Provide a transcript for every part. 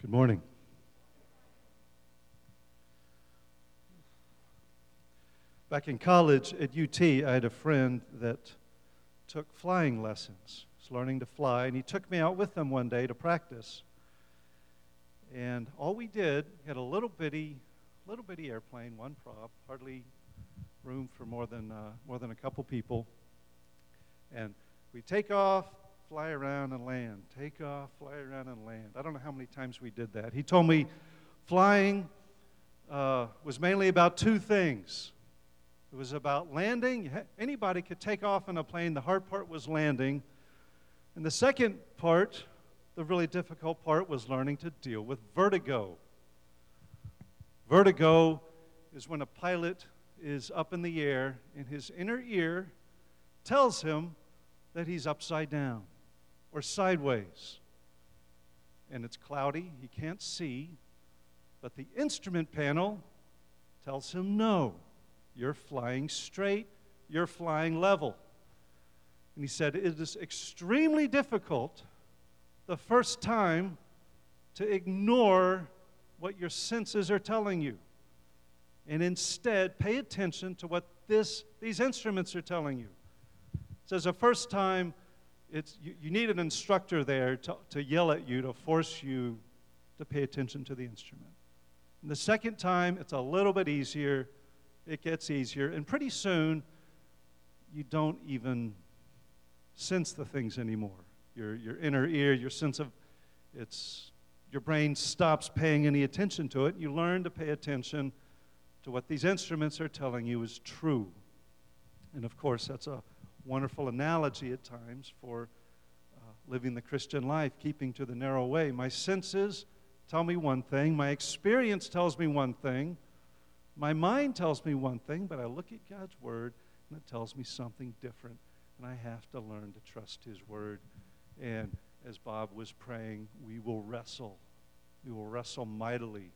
Good morning. Back in college at UT, I had a friend that took flying lessons. He was learning to fly, and he took me out with him one day to practice. And all we did, he had a little bitty airplane, one prop, hardly room for more than a couple people. And we take off, fly around and land. Take off, fly around and land. I don't know how many times we did that. He told me flying was mainly about two things. It was about landing. Anybody could take off in a plane. The hard part was landing. And the second part, the really difficult part, was learning to deal with vertigo. Vertigo is when a pilot is up in the air and his inner ear tells him that he's upside down or sideways. And it's cloudy, he can't see, but the instrument panel tells him no. You're flying straight, you're flying level. And he said, it is extremely difficult the first time to ignore what your senses are telling you. And instead, pay attention to what these instruments are telling you. It says the first time, you need an instructor there to yell at you, to force you to pay attention to the instrument. And the second time, it's a little bit easier. It gets easier, and pretty soon, you don't even sense the things anymore. Your inner ear, your sense of your brain stops paying any attention to it. You learn to pay attention to what these instruments are telling you is true. And of course, that's a wonderful analogy at times for living the Christian life, keeping to the narrow way. My senses tell me one thing, my experience tells me one thing, my mind tells me one thing, but I look at God's Word and it tells me something different, and I have to learn to trust His Word. And as Bob was praying, we will wrestle. We will wrestle mightily.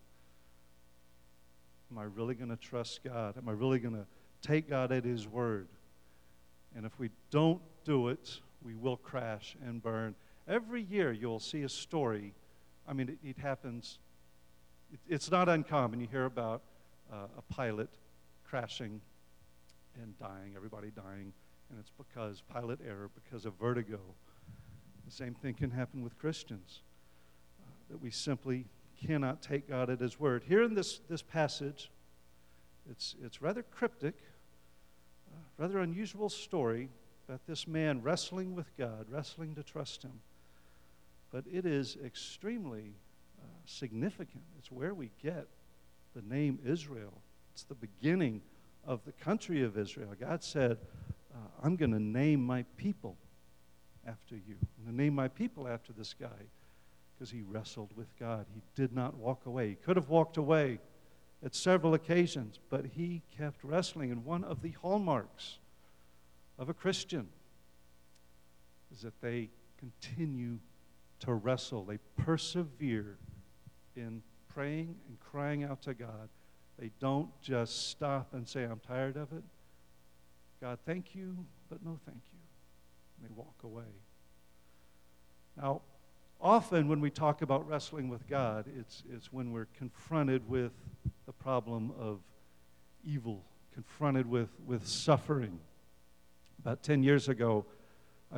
Am I really going to trust God? Am I really going to take God at His Word? And if we don't do it, we will crash and burn. Every year you'll see a story. I mean, it happens. It's not uncommon. You hear about a pilot crashing and dying, everybody dying, and it's because pilot error, because of vertigo. The same thing can happen with Christians, that we simply cannot take God at His Word. Here in this passage, it's rather cryptic, rather unusual story about this man wrestling with God, wrestling to trust Him. But it is extremely significant. It's where we get the name Israel. It's the beginning of the country of Israel. God said, I'm going to name my people after you. I'm going to name my people after this guy, because he wrestled with God. He did not walk away. He could have walked away at several occasions, but he kept wrestling. And one of the hallmarks of a Christian is that they continue to wrestle. They persevere in praying and crying out to God. They don't just stop and say, I'm tired of it. God, thank you, but no thank you. And they walk away. Now, often when we talk about wrestling with God, it's when we're confronted with the problem of evil, confronted with suffering. About 10 years ago, I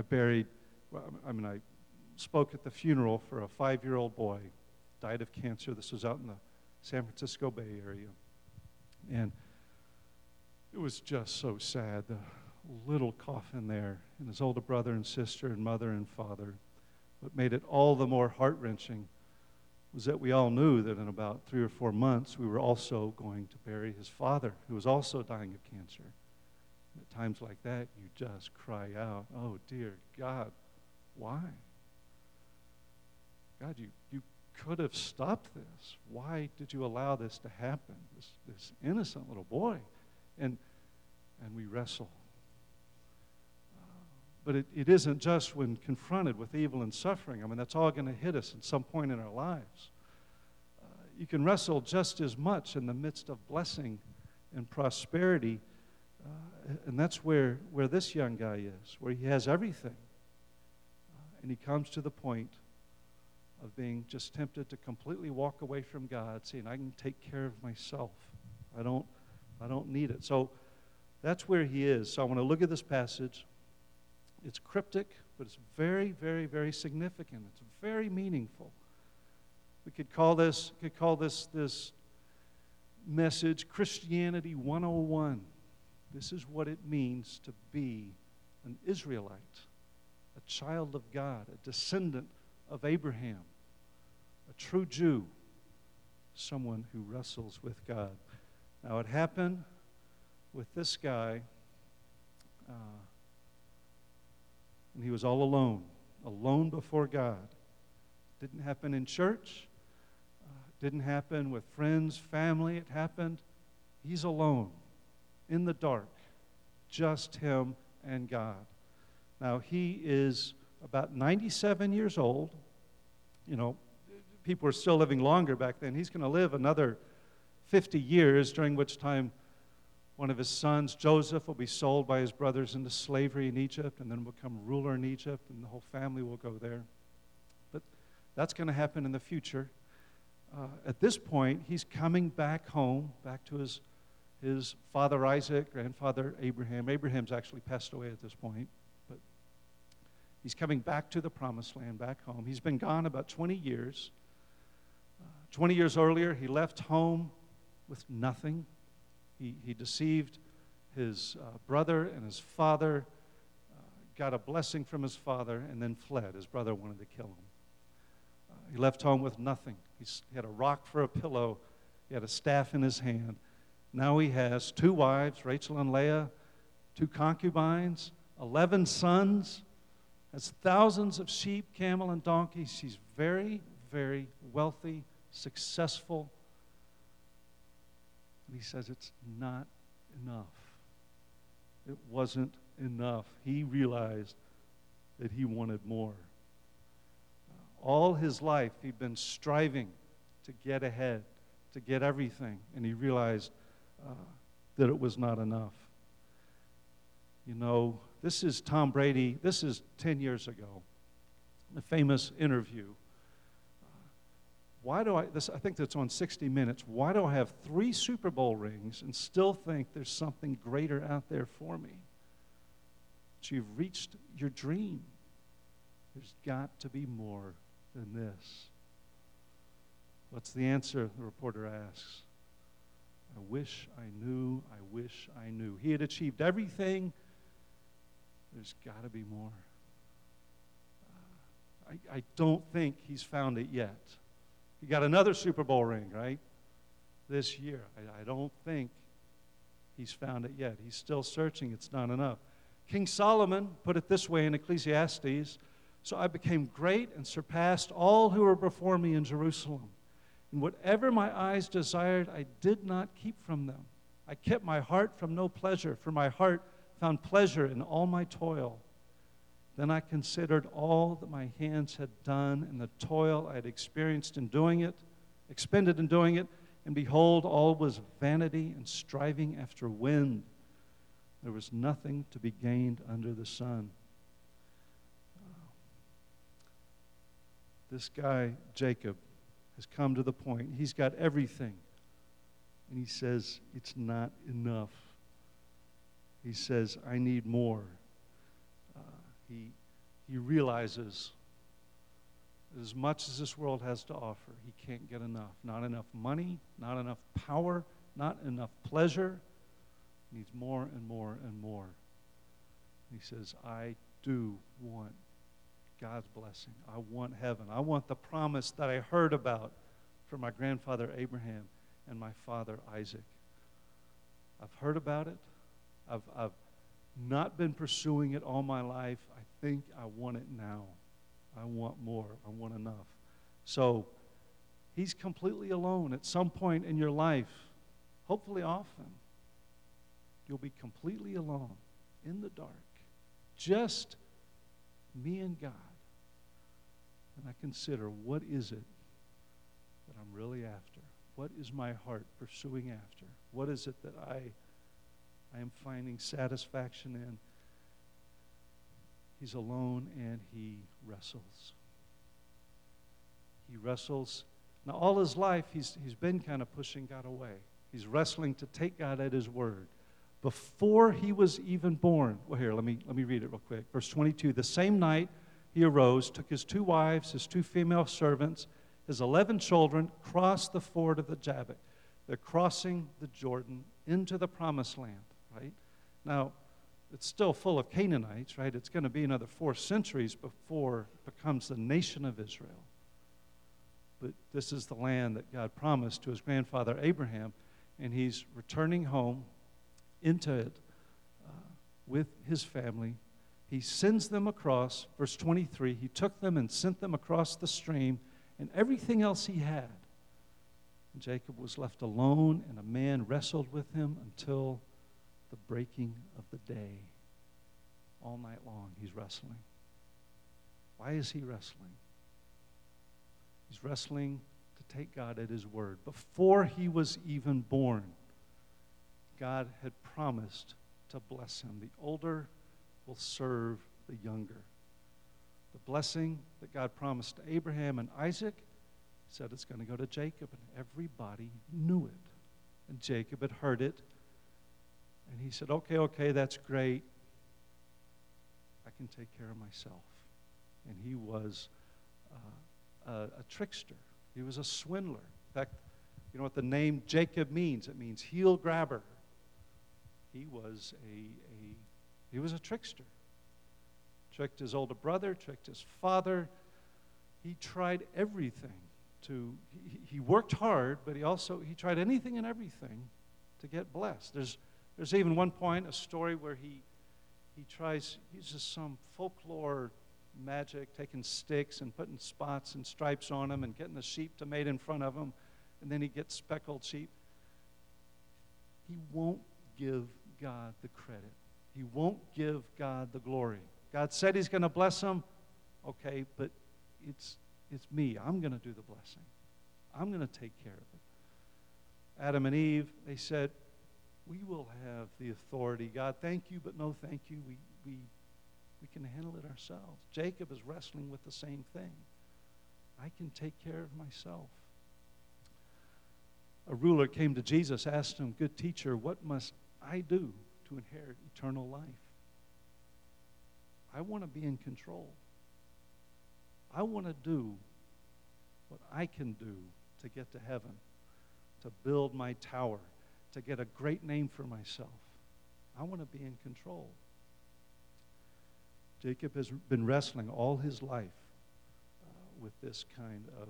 spoke at the funeral for a 5-year-old boy, died of cancer. This was out in the San Francisco Bay Area. And it was just so sad. The little coffin there, and his older brother and sister and mother and father. What made it all the more heart-wrenching was that we all knew that in about 3 or 4 months we were also going to bury his father, who was also dying of cancer. And at times like that, you just cry out, oh dear God, why? God, you could have stopped this. Why did you allow this to happen? This innocent little boy. And we wrestle. But it isn't just when confronted with evil and suffering. I mean, that's all going to hit us at some point in our lives. You can wrestle just as much in the midst of blessing and prosperity. And that's where this young guy is, where he has everything. And he comes to the point of being just tempted to completely walk away from God, saying, I can take care of myself. I don't need it. So that's where he is. So I want to look at this passage. It's cryptic, but it's very, very, very significant. It's very meaningful. We could call this this message Christianity 101. This is what it means to be an Israelite, a child of God, a descendant of Abraham, a true Jew, someone who wrestles with God. Now, it happened with this guy, and he was all alone before God. Didn't happen in church. Didn't happen with friends, family. It happened, he's alone, in the dark, just him and God. Now, he is about 97 years old. You know, people were still living longer back then. He's going to live another 50 years, during which time one of his sons, Joseph, will be sold by his brothers into slavery in Egypt and then become ruler in Egypt, and the whole family will go there. But that's going to happen in the future. At this point, he's coming back home, back to his father Isaac, grandfather Abraham. Abraham's actually passed away at this point, but he's coming back to the promised land, back home. He's been gone about 20 years. 20 years earlier, he left home with nothing. He deceived his brother and his father, got a blessing from his father, and then fled. His brother wanted to kill him. He left home with nothing. He had a rock for a pillow. He had a staff in his hand. Now he has 2 wives, Rachel and Leah, 2 concubines, 11 sons, has thousands of sheep, camel, and donkeys. He's very, very wealthy, successful. And he says it's not enough. It wasn't enough. He realized that he wanted more. All his life, he'd been striving to get ahead, to get everything, and he realized that it was not enough. You know, this is Tom Brady. This is 10 years ago, a famous interview. I think that's on 60 Minutes. Why do I have 3 Super Bowl rings and still think there's something greater out there for me? That you've reached your dream. There's got to be more than this. What's the answer? The reporter asks. I wish I knew, I wish I knew. He had achieved everything. There's got to be more. I don't think he's found it yet. He got another Super Bowl ring, right? This year. I don't think he's found it yet. He's still searching. It's not enough. King Solomon put it this way in Ecclesiastes. So I became great and surpassed all who were before me in Jerusalem. And whatever my eyes desired, I did not keep from them. I kept my heart from no pleasure, for my heart found pleasure in all my toil. Then I considered all that my hands had done and the toil I had experienced in doing it, expended in doing it, and behold, all was vanity and striving after wind. There was nothing to be gained under the sun. This guy, Jacob, has come to the point. He's got everything. And he says, it's not enough. He says, I need more. He realizes that as much as this world has to offer, he can't get enough. Not enough money, not enough power, not enough pleasure. He needs more and more and more. He says, I do want God's blessing. I want heaven. I want the promise that I heard about from my grandfather Abraham and my father Isaac. I've heard about it. I've not been pursuing it all my life. I think I want it now. I want more. I want enough. So he's completely alone. At some point in your life, hopefully often, you'll be completely alone in the dark. Just me and God. And I consider, what is it that I'm really after? What is my heart pursuing after? What is it that I am finding satisfaction in? He's alone and he wrestles. wrestles. Now, all his life, he's been kind of pushing God away. He's wrestling to take God at his word. Before he was even born, well, here, let me read it real quick. Verse 22, the same night he arose, took his 2 wives, his 2 female servants, his 11 children, crossed the ford of the Jabbok. They're crossing the Jordan into the promised land, right? Now, it's still full of Canaanites, right? It's going to be another 4 centuries before it becomes the nation of Israel. But this is the land that God promised to his grandfather Abraham, and he's returning home into it with his family. He sends them across, verse 23, he took them and sent them across the stream and everything else he had. And Jacob was left alone, and a man wrestled with him until the breaking of the day. All night long he's wrestling. Why is he wrestling? He's wrestling to take God at his word. Before he was even born, God had promised to bless him. The older will serve the younger. The blessing that God promised to Abraham and Isaac, he said it's going to go to Jacob, and everybody knew it. And Jacob had heard it, and he said, okay, that's great. I can take care of myself. And he was a trickster. He was a swindler. In fact, you know what the name Jacob means? It means heel grabber. He was a trickster. Tricked his older brother, tricked his father. He tried everything he worked hard, but he tried anything and everything to get blessed. There's even one point, a story where he uses some folklore magic, taking sticks and putting spots and stripes on them and getting the sheep to mate in front of him, and then he gets speckled sheep. He won't give God the credit. He won't give God the glory. God said he's going to bless him. Okay, but it's me. I'm going to do the blessing. I'm going to take care of it. Adam and Eve, they said, we will have the authority. God, thank you, but no thank you. We can handle it ourselves. Jacob is wrestling with the same thing. I can take care of myself. A ruler came to Jesus, asked him, good teacher, what must I do to inherit eternal life? I want to be in control. I want to do what I can do to get to heaven, to build my tower, to get a great name for myself. I want to be in control. Jacob has been wrestling all his life with this kind of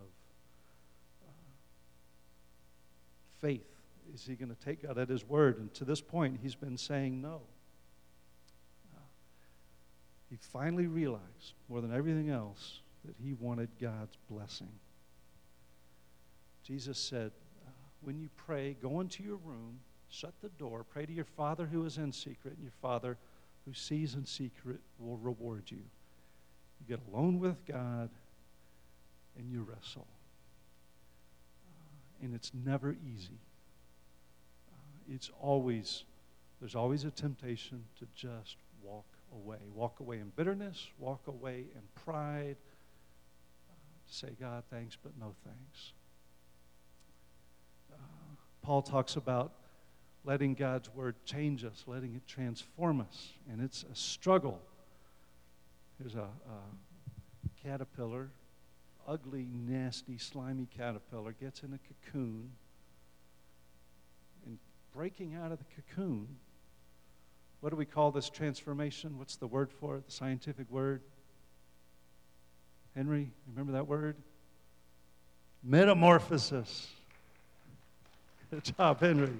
faith. Is he going to take God at his word? And to this point, he's been saying no. He finally realized, more than everything else, that he wanted God's blessing. Jesus said, when you pray, go into your room, shut the door, pray to your Father who is in secret, and your Father who sees in secret will reward you. You get alone with God, and you wrestle. And it's never easy. There's always a temptation to just walk away. Walk away in bitterness, walk away in pride, say, God, thanks, but no thanks. Paul talks about letting God's word change us, letting it transform us, and it's a struggle. There's a caterpillar, ugly, nasty, slimy caterpillar, gets in a cocoon, and breaking out of the cocoon, what do we call this transformation? What's the word for it, the scientific word? Henry, remember that word? Metamorphosis. Good job, Henry.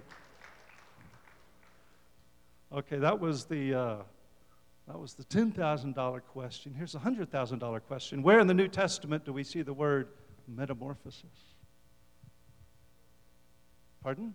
Okay, that was the $10,000 question. Here's a $100,000 question. Where in the New Testament do we see the word metamorphosis? Pardon?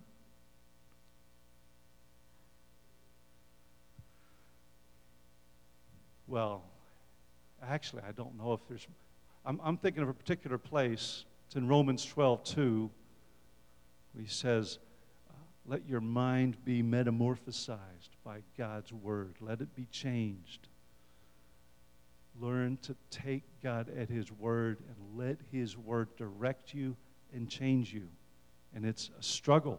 Well, actually, I don't know if there's... I'm thinking of a particular place. It's in Romans 12:2. He says, let your mind be metamorphosized by God's word. Let it be changed. Learn to take God at His word and let His word direct you and change you. And it's a struggle.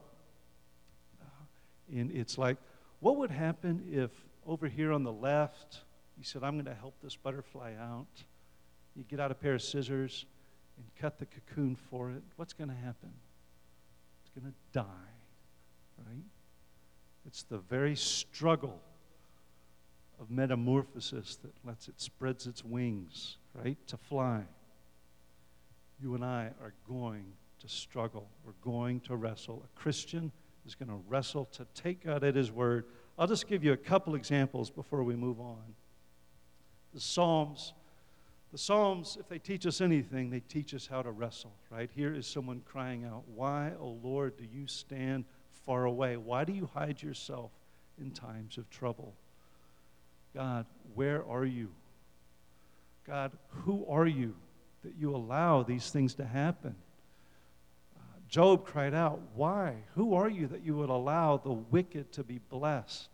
And it's like, what would happen if over here on the left, you said, I'm going to help this butterfly out. You get out a pair of scissors and cut the cocoon for it. What's going to happen? It's going to die, right? It's the very struggle of metamorphosis that spreads its wings, right, to fly. You and I are going to struggle. We're going to wrestle. A Christian is going to wrestle to take God at His word. I'll just give you a couple examples before we move on. The Psalms, if they teach us anything, they teach us how to wrestle, right? Here is someone crying out, why, O Lord, do you stand far away? Why do you hide yourself in times of trouble? God, where are you? God, who are you that you allow these things to happen? Job cried out, why? Who are you that you would allow the wicked to be blessed?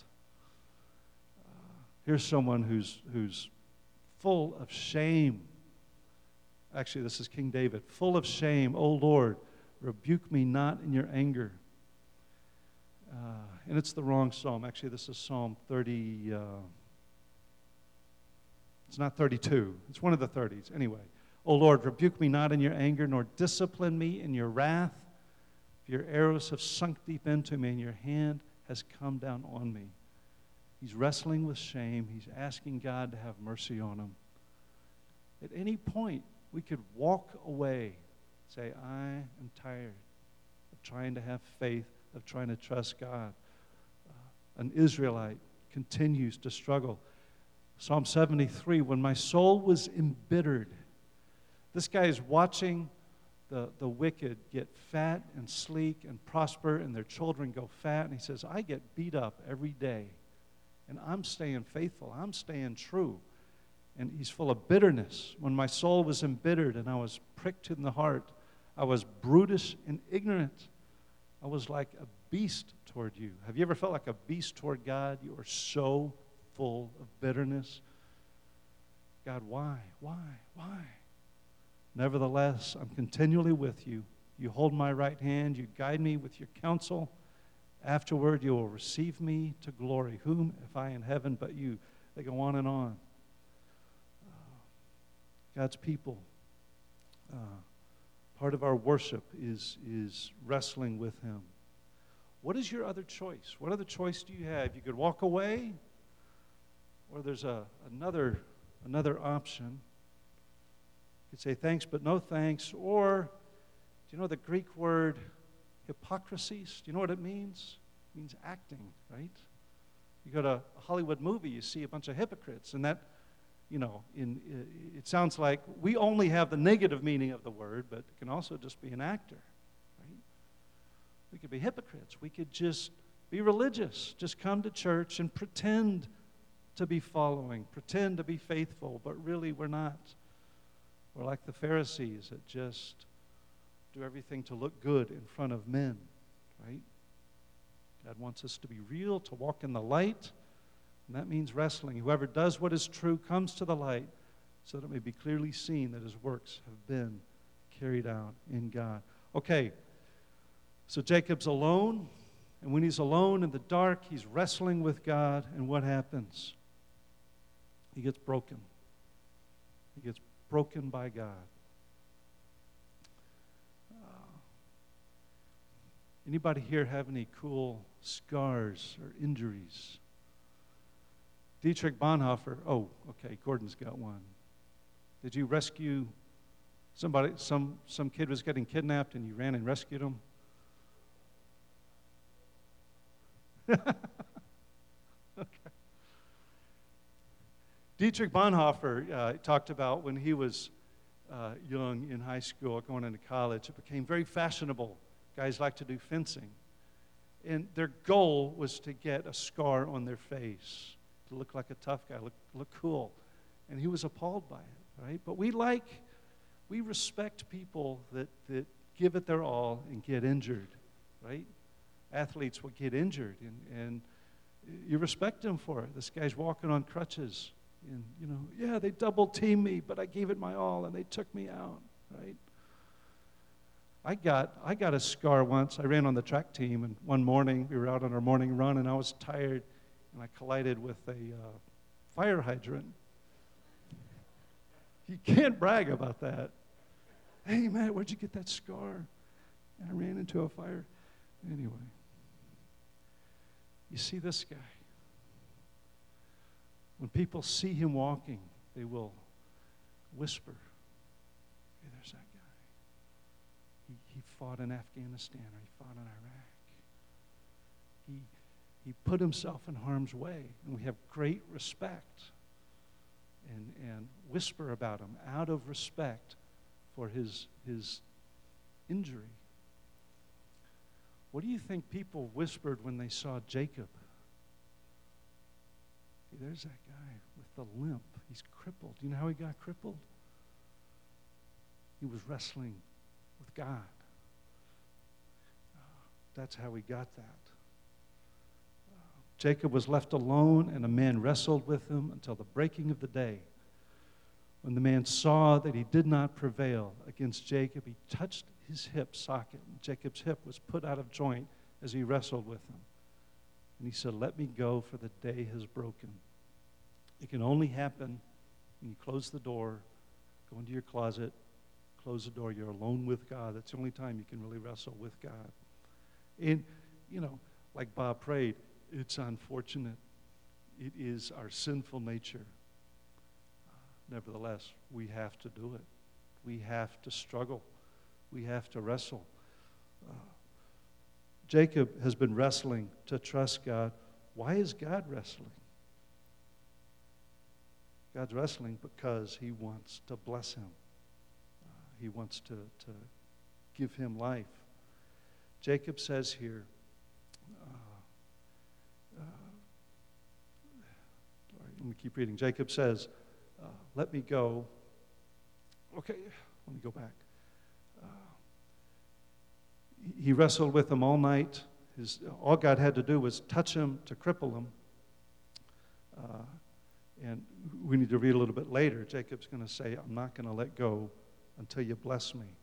Here's someone who's full of shame. Actually, this is King David. Full of shame, O Lord, rebuke me not in your anger. And it's the wrong psalm. Actually, this is Psalm 30. It's not 32. It's one of the 30s. Anyway, O Lord, rebuke me not in your anger, nor discipline me in your wrath. For your arrows have sunk deep into me, and your hand has come down on me. He's wrestling with shame. He's asking God to have mercy on him. At any point, we could walk away, say, I am tired of trying to have faith, of trying to trust God. An Israelite continues to struggle. Psalm 73, when my soul was embittered, this guy is watching the wicked get fat and sleek and prosper and their children go fat. And he says, I get beat up every day. And I'm staying faithful. I'm staying true. And he's full of bitterness. When my soul was embittered and I was pricked in the heart, I was brutish and ignorant. I was like a beast toward you. Have you ever felt like a beast toward God? You are so full of bitterness. God, why? Nevertheless, I'm continually with you. You hold my right hand. You guide me with your counsel. Afterward, you will receive me to glory. Whom if I in heaven but you? They go on and on. God's people, part of our worship is wrestling with Him. What is your other choice? What other choice do you have? You could walk away, or there's another option. You could say thanks but no thanks, or do you know the Greek word hypocrisies? Do you know what it means? It means acting, right? You go to a Hollywood movie, you see a bunch of hypocrites, and that, it sounds like we only have the negative meaning of the word, but it can also just be an actor, right? We could be hypocrites. We could just be religious, just come to church and pretend to be following, pretend to be faithful, but really we're not. We're like the Pharisees that just do everything to look good in front of men, right? God wants us to be real, to walk in the light, and that means wrestling. Whoever does what is true comes to the light so that it may be clearly seen that his works have been carried out in God. Okay, so Jacob's alone, and when he's alone in the dark, he's wrestling with God, and what happens? He gets broken. He gets broken by God. Anybody here have any cool scars or injuries? Dietrich Bonhoeffer. Oh, okay, Gordon's got one. Did you rescue somebody? Some kid was getting kidnapped and you ran and rescued him? Okay. Dietrich Bonhoeffer talked about when he was young in high school, going into college, it became very fashionable. Guys like to do fencing. And their goal was to get a scar on their face, to look like a tough guy, look cool. And he was appalled by it, right? But we respect people that give it their all and get injured, right? Athletes will get injured, and you respect them for it. This guy's walking on crutches. And, yeah, they double-teamed me, but I gave it my all, and they took me out, right? I got a scar once. I ran on the track team, and one morning, we were out on our morning run, and I was tired, and I collided with a fire hydrant. You can't brag about that. Hey, Matt, where'd you get that scar? And I ran into a fire. Anyway, you see this guy. When people see him walking, they will whisper, hey, there's that guy. He fought in Afghanistan, or he fought in Iraq. He put himself in harm's way, and we have great respect and whisper about him out of respect for his injury. What do you think people whispered when they saw Jacob? Hey, there's that guy with the limp. He's crippled. Do you know how he got crippled? He was wrestling with God. That's how he got that. Jacob was left alone, and a man wrestled with him until the breaking of the day. When the man saw that he did not prevail against Jacob, he touched his hip socket. Jacob's hip was put out of joint as he wrestled with him. And he said, let me go, for the day has broken. It can only happen when you close the door, go into your closet, close the door. You're alone with God. That's the only time you can really wrestle with God. And, like Bob prayed, it's unfortunate. It is our sinful nature. Nevertheless, we have to do it. We have to struggle. We have to wrestle. Jacob has been wrestling to trust God. Why is God wrestling? God's wrestling because he wants to bless him. He wants to give him life. Jacob says here, let me keep reading. Jacob says, let me go. Okay, let me go back. He wrestled with him all night. All God had to do was touch him to cripple him. And we need to read a little bit later. Jacob's going to say, I'm not going to let go until you bless me.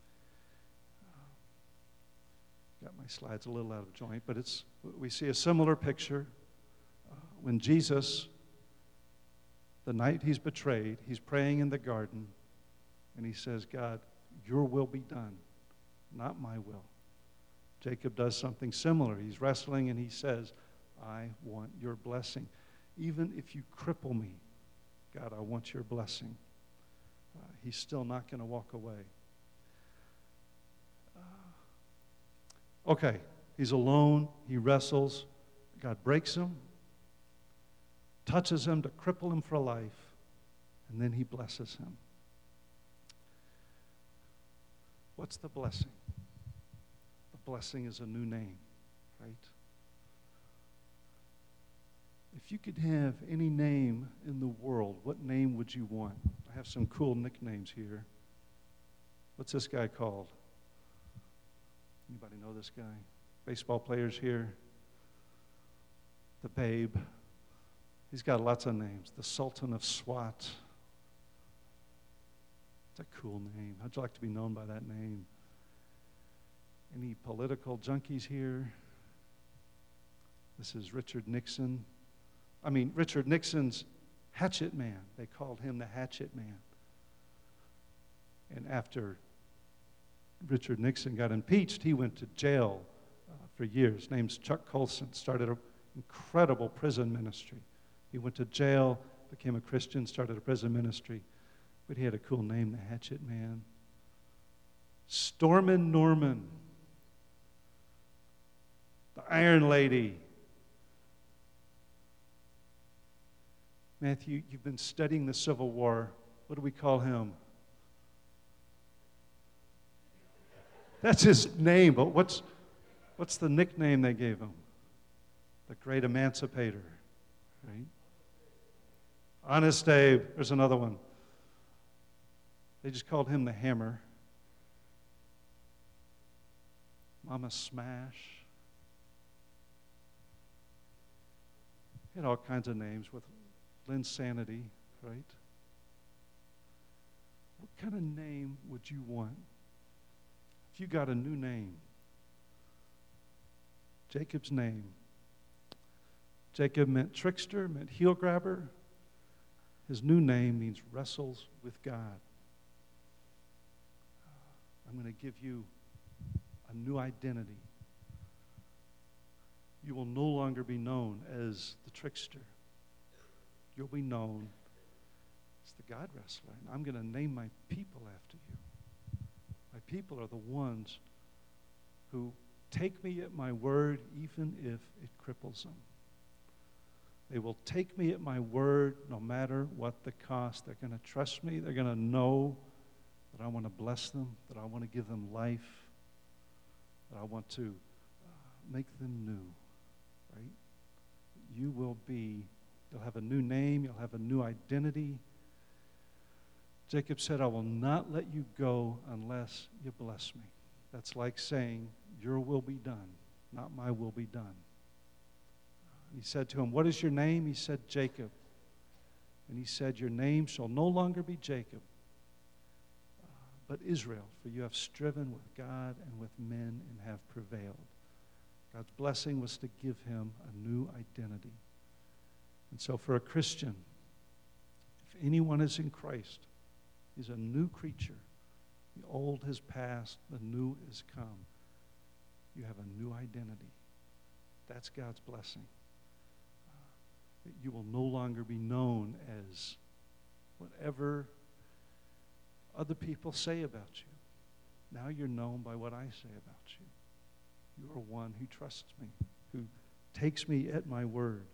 Got my slides a little out of joint, but we see a similar picture when Jesus, the night he's betrayed, he's praying in the garden, and he says, God, your will be done, not my will. Jacob does something similar. He's wrestling, and he says, I want your blessing. Even if you cripple me, God, I want your blessing. He's still not going to walk away. Okay, he's alone. He wrestles. God breaks him, touches him to cripple him for life, and then he blesses him. What's the blessing? The blessing is a new name, right? If you could have any name in the world, what name would you want? I have some cool nicknames here. What's this guy called? Anybody know this guy? Baseball players here. The Babe. He's got lots of names. The Sultan of Swat. It's a cool name. How'd you like to be known by that name? Any political junkies here? This is Richard Nixon. Richard Nixon's hatchet man. They called him the hatchet man. And after Richard Nixon got impeached, he went to jail for years. His name's Chuck Colson. Started an incredible prison ministry. He went to jail, became a Christian, started a prison ministry. But he had a cool name, the Hatchet Man. Stormin' Norman. The Iron Lady. Matthew, you've been studying the Civil War. What do we call him? That's his name, but what's the nickname they gave him? The Great Emancipator, right? Honest Abe, there's another one. They just called him the Hammer. Mama Smash. He had all kinds of names with Linsanity, right? What kind of name would you want if you got a new name? Jacob's name. Jacob meant trickster, meant heel grabber. His new name means wrestles with God. I'm going to give you a new identity. You will no longer be known as the trickster. You'll be known as the God wrestler. And I'm going to name my people after you. My people are the ones who take me at my word even if it cripples them. They will take me at my word no matter what the cost. They're going to trust me. They're going to know that I want to bless them, that I want to give them life, that I want to make them new, right? You'll have a new name, you'll have a new identity. Jacob said, I will not let you go unless you bless me. That's like saying, your will be done, not my will be done. He said to him, what is your name? He said, Jacob. And he said, your name shall no longer be Jacob, but Israel, for you have striven with God and with men and have prevailed. God's blessing was to give him a new identity. And so for a Christian, if anyone is in Christ, he's a new creature. The old has passed, the new is come. You have a new identity. That's God's blessing. That you will no longer be known as whatever other people say about you. Now you're known by what I say about you. You are one who trusts me, who takes me at my word.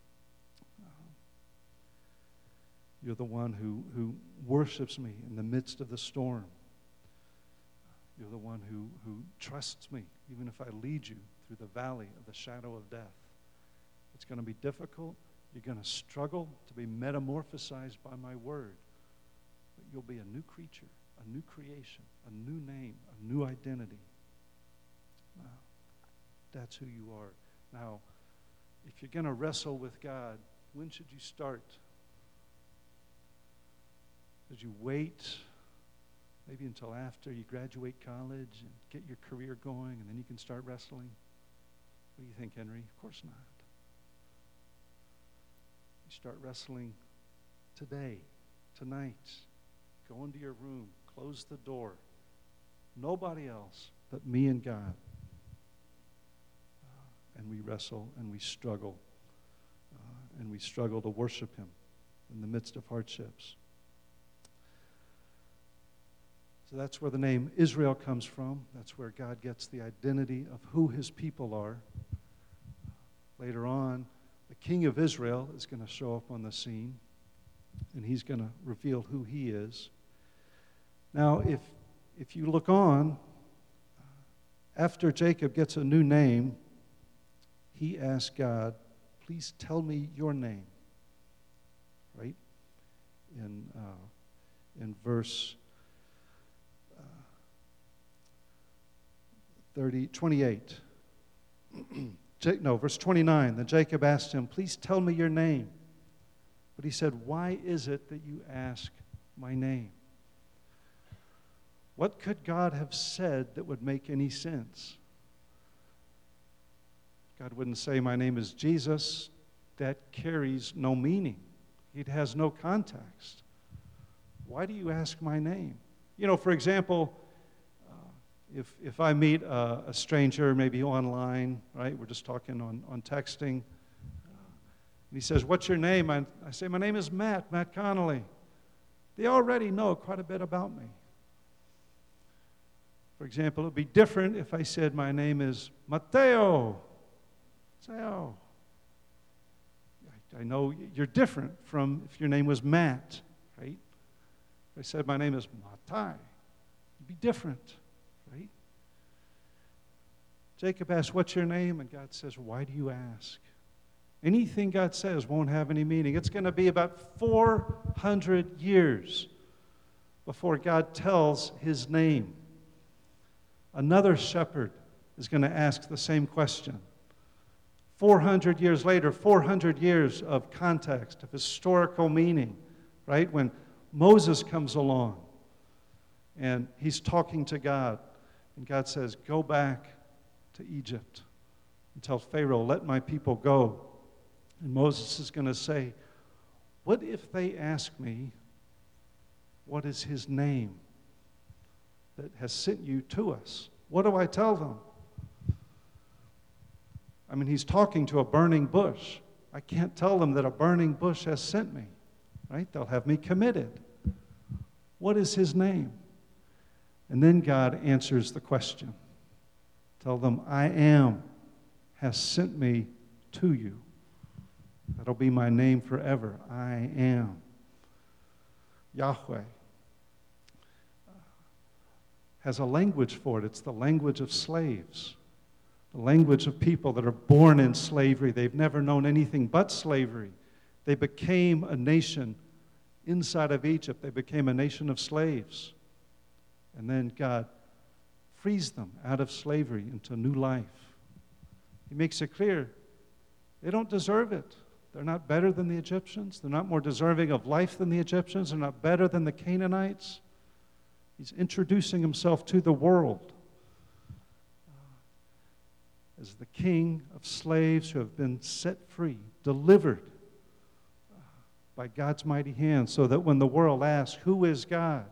You're the one who worships me in the midst of the storm. You're the one who trusts me, even if I lead you through the valley of the shadow of death. It's going to be difficult. You're going to struggle to be metamorphosized by my word. But you'll be a new creature, a new creation, a new name, a new identity. Wow. That's who you are. Now, if you're going to wrestle with God, when should you start? Should you wait maybe until after you graduate college and get your career going, and then you can start wrestling? What do you think, Henry? Of course not. You start wrestling today, tonight. Go into your room, close the door. Nobody else but me and God. And we wrestle and we struggle. And we struggle to worship him in the midst of hardships. So that's where the name Israel comes from. That's where God gets the identity of who his people are. Later on, the king of Israel is going to show up on the scene, and he's going to reveal who he is. Now, if you look on, after Jacob gets a new name, he asks God, please tell me your name. Right? In verse 28. Verse 29. Then Jacob asked him, please tell me your name. But he said, why is it that you ask my name? What could God have said that would make any sense? God wouldn't say, my name is Jesus. That carries no meaning. It has no context. Why do you ask my name? You know, for example, if I meet a stranger, maybe online, right? We're just talking on texting. And he says, what's your name? I say, my name is Matt Connolly. They already know quite a bit about me. For example, it would be different if I said my name is Mateo. Say, oh, I know you're different from if your name was Matt, right? If I said my name is Matai, it'd be different, right? Jacob asks, what's your name? And God says, why do you ask? Anything God says won't have any meaning. It's going to be about 400 years before God tells his name. Another shepherd is going to ask the same question. 400 years later, 400 years of context, of historical meaning, right? When Moses comes along and he's talking to God, and God says, go back to Egypt and tell Pharaoh, let my people go. And Moses is going to say, what if they ask me, what is his name that has sent you to us? What do I tell them? I mean, he's talking to a burning bush. I can't tell them that a burning bush has sent me, right? They'll have me committed. What is his name? And then God answers the question. Tell them, I am has sent me to you. That'll be my name forever. I am. Yahweh has a language for it. It's the language of slaves, the language of people that are born in slavery. They've never known anything but slavery. They became a nation inside of Egypt. They became a nation of slaves. And then God frees them out of slavery into new life. He makes it clear they don't deserve it. They're not better than the Egyptians. They're not more deserving of life than the Egyptians. They're not better than the Canaanites. He's introducing himself to the world as the king of slaves who have been set free, delivered by God's mighty hand, so that when the world asks, who is God?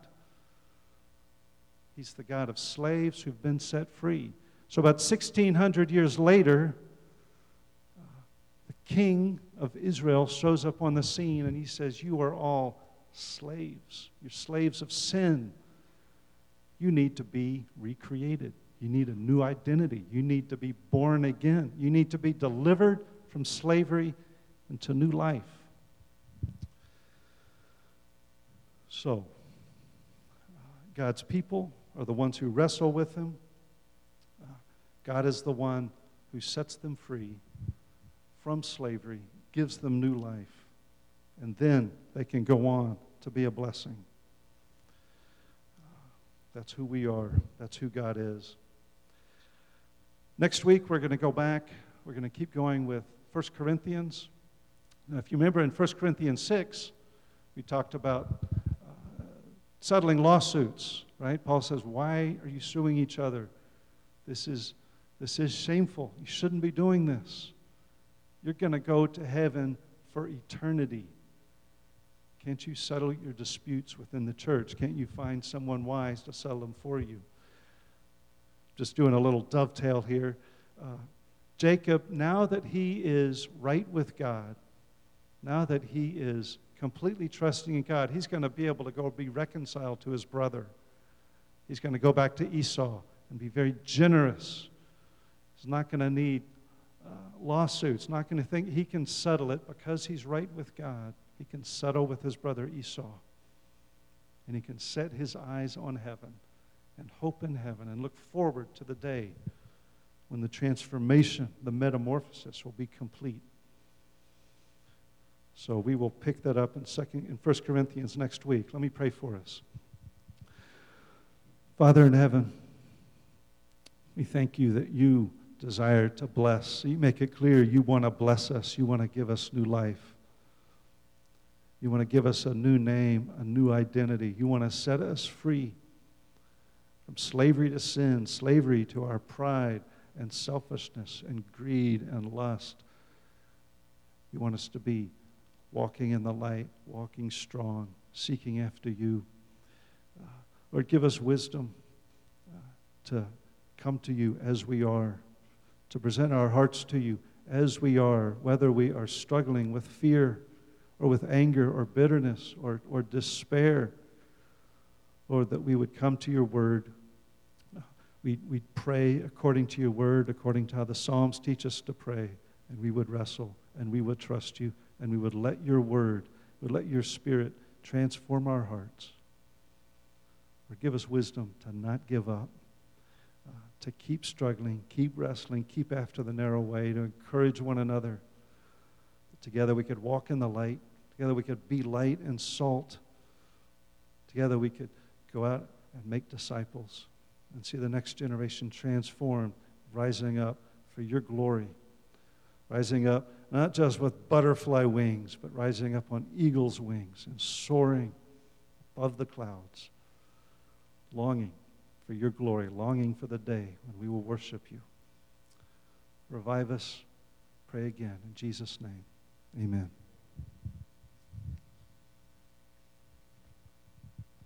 He's the God of slaves who've been set free. So about 1,600 years later, the king of Israel shows up on the scene and he says, you are all slaves. You're slaves of sin. You need to be recreated. You need a new identity. You need to be born again. You need to be delivered from slavery into new life. So, God's people are the ones who wrestle with him. God is the one who sets them free from slavery, gives them new life, and then they can go on to be a blessing. That's who we are. That's who God is. Next week, we're going to go back. We're going to keep going with 1 Corinthians. Now, if you remember in 1 Corinthians 6, we talked about settling lawsuits, right? Paul says, why are you suing each other? This is shameful. You shouldn't be doing this. You're going to go to heaven for eternity. Can't you settle your disputes within the church? Can't you find someone wise to settle them for you? Just doing a little dovetail here. Jacob, now that he is right with God, now that he is completely trusting in God, he's going to be able to go be reconciled to his brother. He's going to go back to Esau and be very generous. He's not going to need lawsuits, not going to think he can settle it because he's right with God. He can settle with his brother Esau. And he can set his eyes on heaven and hope in heaven and look forward to the day when the transformation, the metamorphosis will be complete. So we will pick that up in 1 Corinthians next week. Let me pray for us. Father in heaven, we thank you that you desire to bless. You make it clear you want to bless us. You want to give us new life. You want to give us a new name, a new identity. You want to set us free from slavery to sin, slavery to our pride and selfishness and greed and lust. You want us to be walking in the light, walking strong, seeking after you. Lord, give us wisdom to come to you as we are, to present our hearts to you as we are, whether we are struggling with fear or with anger or bitterness or despair, Lord, that we would come to your word. We'd pray according to your word, according to how the Psalms teach us to pray, and we would wrestle, and we would trust you, and we would let your word, would let your spirit transform our hearts. Lord, give us wisdom to not give up, to keep struggling, keep wrestling, keep after the narrow way, to encourage one another. Together we could walk in the light. Together we could be light and salt. Together we could go out and make disciples and see the next generation transformed, rising up for your glory. rising up not just with butterfly wings, but rising up on eagle's wings and soaring above the clouds, longing for your glory, longing for the day when we will worship you. Revive us. Pray again. In Jesus' name, amen.